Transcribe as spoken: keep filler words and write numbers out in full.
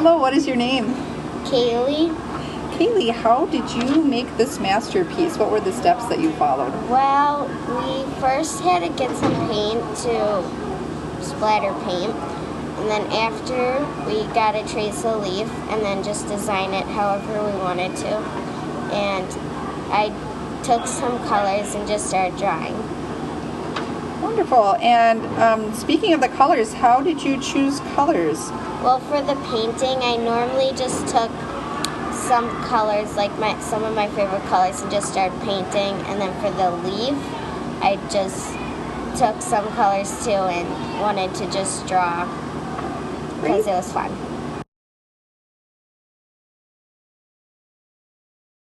Hello, what is your name? Kaylee. Kaylee, how did you make this masterpiece? What were the steps that you followed? Well, we first had to get some paint to splatter paint. And then after, we got to trace a leaf and then just design it however we wanted to. And I took some colors and just started drawing. Wonderful. And um, speaking of the colors, how did you choose colors? Well, for the painting, I normally just took some colors, like my some of my favorite colors, and just started painting. And then for the leaf, I just took some colors too and wanted to just draw because it was fun.